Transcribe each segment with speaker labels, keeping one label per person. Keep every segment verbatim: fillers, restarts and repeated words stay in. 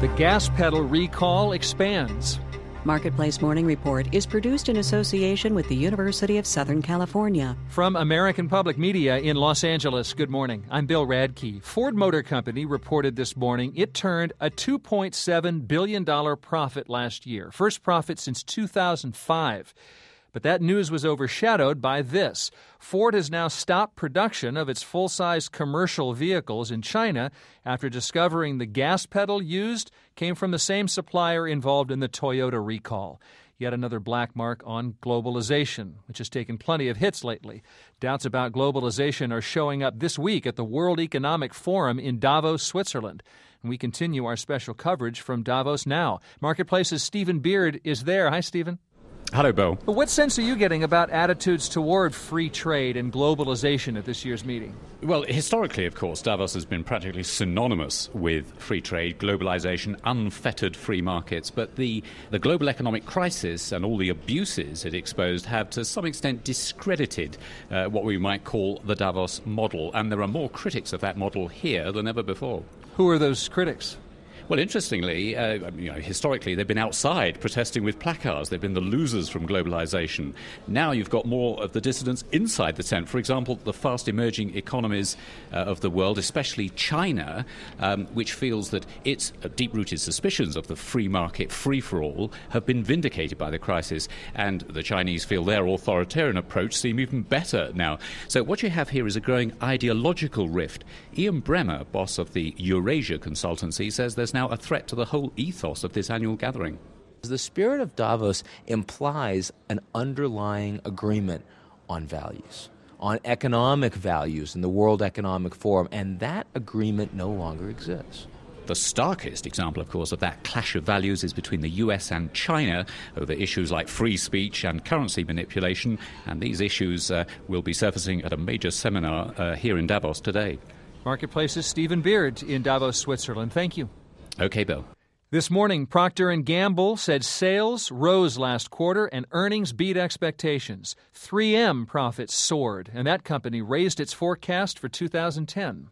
Speaker 1: The gas pedal recall expands.
Speaker 2: Marketplace Morning Report is produced in association with the University of Southern California.
Speaker 1: From American Public Media in Los Angeles, good morning. I'm Bill Radke. Ford Motor Company reported this morning it turned a two point seven billion dollars profit last year, first profit since two thousand five. But that news was overshadowed by this. Ford has now stopped production of its full-size commercial vehicles in China after discovering the gas pedal used came from the same supplier involved in the Toyota recall. Yet another black mark on globalization, which has taken plenty of hits lately. Doubts about globalization are showing up this week at the World Economic Forum in Davos, Switzerland. And we continue our special coverage from Davos now. Marketplace's Stephen Beard is there. Hi, Stephen.
Speaker 3: Hello, Bill.
Speaker 1: What sense are you getting about attitudes toward free trade and globalization at this year's meeting?
Speaker 3: Well, historically, of course, Davos has been practically synonymous with free trade, globalization, unfettered free markets. But the, the global economic crisis and all the abuses it exposed have, to some extent, discredited uh, what we might call the Davos model. And there are more critics of that model here than ever before.
Speaker 1: Who are those critics?
Speaker 3: Well, interestingly, uh, you know, historically, they've been outside protesting with placards. They've been the losers from globalization. Now you've got more of the dissidents inside the tent. For example, the fast-emerging economies uh, of the world, especially China, um, which feels that its uh, deep-rooted suspicions of the free market, free-for-all, have been vindicated by the crisis. And the Chinese feel their authoritarian approach seem even better now. So what you have here is a growing ideological rift. Ian Bremmer, boss of the Eurasia consultancy, says there's now a threat to the whole ethos of this annual gathering.
Speaker 4: The spirit of Davos implies an underlying agreement on values, on economic values in the World Economic Forum, and that agreement no longer exists.
Speaker 3: The starkest example, of course, of that clash of values is between the U S and China over issues like free speech and currency manipulation, and these issues uh, will be surfacing at a major seminar uh, here in Davos today.
Speaker 1: Marketplace's Stephen Beard in Davos, Switzerland. Thank you.
Speaker 3: Okay, Bill.
Speaker 1: This morning, Procter and Gamble said sales rose last quarter and earnings beat expectations. three M profits soared, and that company raised its forecast for two thousand ten.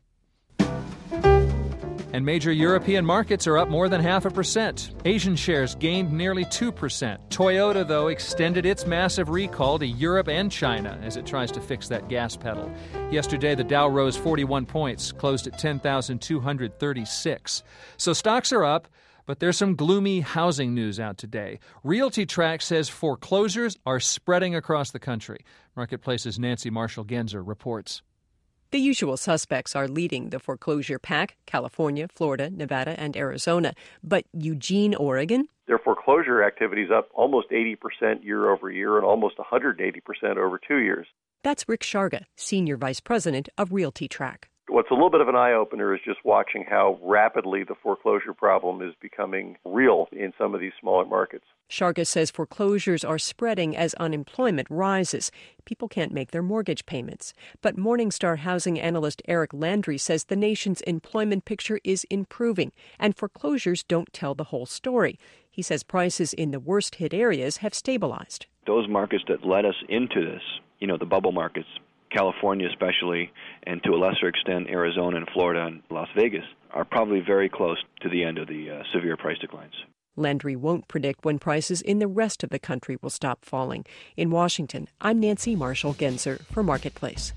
Speaker 1: And major European markets are up more than half a percent. Asian shares gained nearly two percent. Toyota, though, extended its massive recall to Europe and China as it tries to fix that gas pedal. Yesterday, the Dow rose forty-one points, closed at ten thousand two hundred thirty-six. So stocks are up, but there's some gloomy housing news out today. RealtyTrac says foreclosures are spreading across the country. Marketplace's Nancy Marshall-Genzer reports.
Speaker 5: The usual suspects are leading the foreclosure pack: California, Florida, Nevada, and Arizona. But Eugene, Oregon?
Speaker 6: Their foreclosure activity is up almost eighty percent year over year and almost one hundred eighty percent over two years.
Speaker 5: That's Rick Sharga, Senior Vice President of RealtyTrac.
Speaker 6: What's a little bit of an eye-opener is just watching how rapidly the foreclosure problem is becoming real in some of these smaller markets.
Speaker 5: Sharga says foreclosures are spreading as unemployment rises. People can't make their mortgage payments. But Morningstar housing analyst Eric Landry says the nation's employment picture is improving, and foreclosures don't tell the whole story. He says prices in the worst-hit areas have stabilized.
Speaker 7: Those markets that led us into this, you know, the bubble markets, California especially, and to a lesser extent Arizona and Florida and Las Vegas, are probably very close to the end of the uh, severe price declines.
Speaker 5: Landry won't predict when prices in the rest of the country will stop falling. In Washington, I'm Nancy Marshall-Genzer for Marketplace.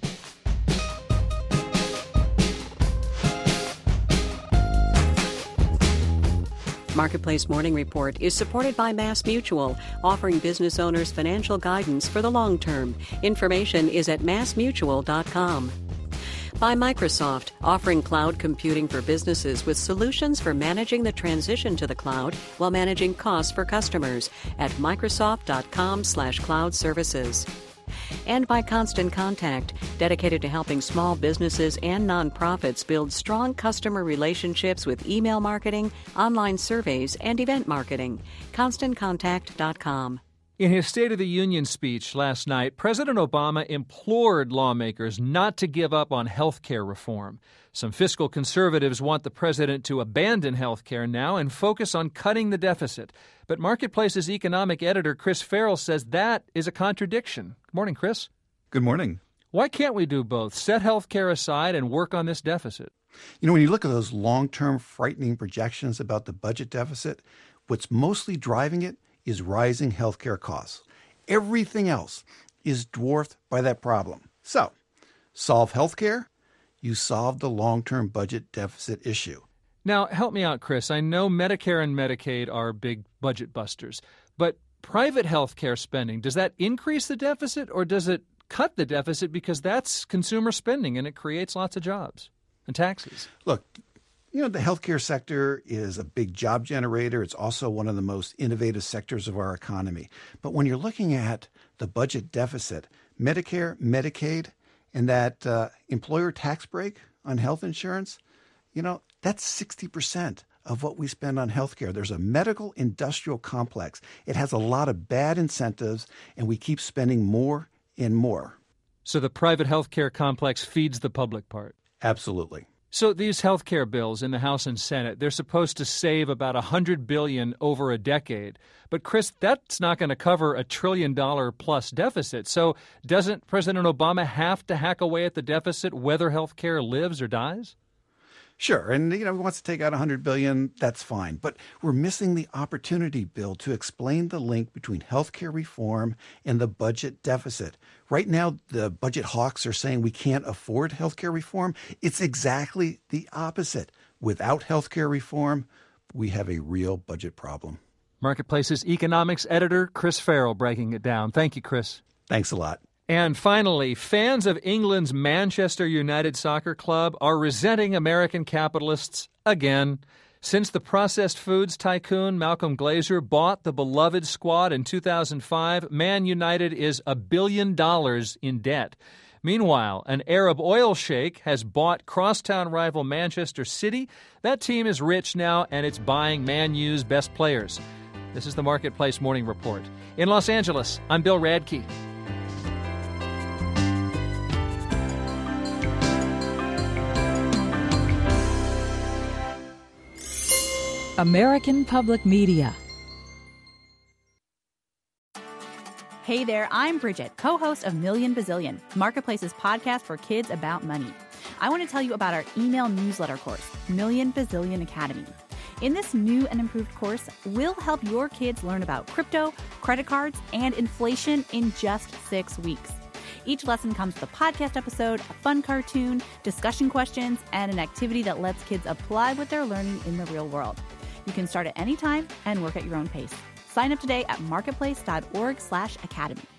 Speaker 2: Marketplace Morning Report is supported by MassMutual, offering business owners financial guidance for the long term. Information is at mass mutual dot com. By Microsoft, offering cloud computing for businesses with solutions for managing the transition to the cloud while managing costs for customers at microsoft dot com slash cloud services. And by Constant Contact, dedicated to helping small businesses and nonprofits build strong customer relationships with email marketing, online surveys, and event marketing. constant contact dot com.
Speaker 1: In his State of the Union speech last night, President Obama implored lawmakers not to give up on health care reform. Some fiscal conservatives want the president to abandon health care now and focus on cutting the deficit. But Marketplace's economic editor Chris Farrell says that is a contradiction. Good morning, Chris.
Speaker 8: Good morning.
Speaker 1: Why can't we do both? Set health care aside and work on this deficit?
Speaker 8: You know, when you look at those long-term frightening projections about the budget deficit, what's mostly driving it is rising healthcare costs. Everything else is dwarfed by that problem. So, solve healthcare, you solve the long-term budget deficit issue.
Speaker 1: Now, help me out, Chris. I know Medicare and Medicaid are big budget busters, but private health care spending, does that increase the deficit or does it cut the deficit because that's consumer spending and it creates lots of jobs and taxes?
Speaker 8: Look, you know, the healthcare sector is a big job generator. It's also one of the most innovative sectors of our economy. But when you're looking at the budget deficit, Medicare, Medicaid, and that uh, employer tax break on health insurance, you know, that's sixty percent of what we spend on healthcare. There's a medical industrial complex. It has a lot of bad incentives, and we keep spending more and more.
Speaker 1: So the private healthcare complex feeds the public part?
Speaker 8: Absolutely.
Speaker 1: So these health care bills in the House and Senate, they're supposed to save about one hundred billion dollars over a decade. But, Chris, that's not going to cover a trillion dollar plus deficit. So doesn't President Obama have to hack away at the deficit whether health care lives or dies?
Speaker 8: Sure. And, you know, he wants to take out one hundred billion dollars. That's fine. But we're missing the opportunity, Bill, to explain the link between health care reform and the budget deficit. Right now, the budget hawks are saying we can't afford health care reform. It's exactly the opposite. Without health care reform, we have a real budget problem.
Speaker 1: Marketplace's economics editor, Chris Farrell, breaking it down. Thank you, Chris.
Speaker 8: Thanks a lot.
Speaker 1: And finally, fans of England's Manchester United Soccer Club are resenting American capitalists again. Since the processed foods tycoon Malcolm Glazer bought the beloved squad in two thousand five, Man United is a billion dollars in debt. Meanwhile, an Arab oil sheikh has bought crosstown rival Manchester City. That team is rich now, and it's buying Man U's best players. This is the Marketplace Morning Report. In Los Angeles, I'm Bill Radke.
Speaker 9: American Public Media.
Speaker 10: Hey there, I'm Bridget, co-host of Million Bazillion, Marketplace's podcast for kids about money. I want to tell you about our email newsletter course, Million Bazillion Academy. In this new and improved course, we'll help your kids learn about crypto, credit cards, and inflation in just six weeks. Each lesson comes with a podcast episode, a fun cartoon, discussion questions, and an activity that lets kids apply what they're learning in the real world. You can start at any time and work at your own pace. Sign up today at marketplace.org slash academy.